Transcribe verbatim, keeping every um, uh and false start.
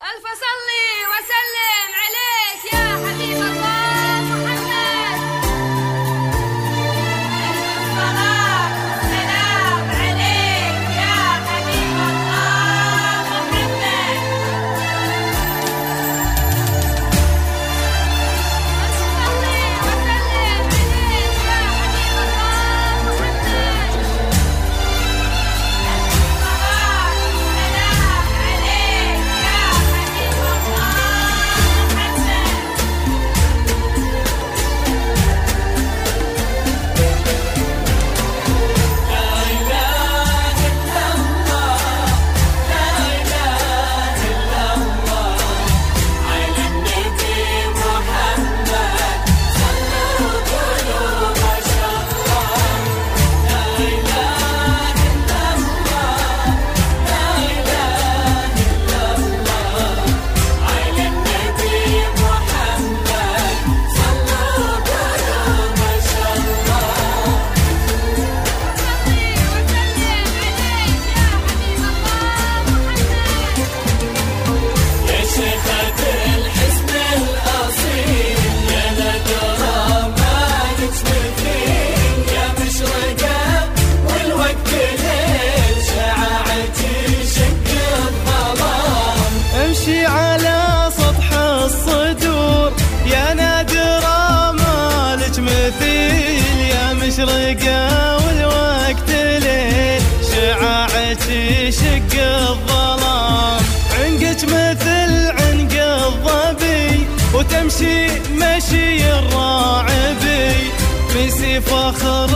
ألف صلي وسلم عليك يا حبيب الله محمد. ألف صلاة وسلام عليك يا حبيب الله محمد. ألف صلي وسلم عليك يا حبيب الله محمد. ألف صلاة وسلام عليك يا حبيب امشي على سطح الصدور يا نادرة مالك مثيل، يا مشرقة والوقت ليل شعاعك يشق الظلام، عنقك مثل عنق الظبي وتمشي مشي الراعبي في فخر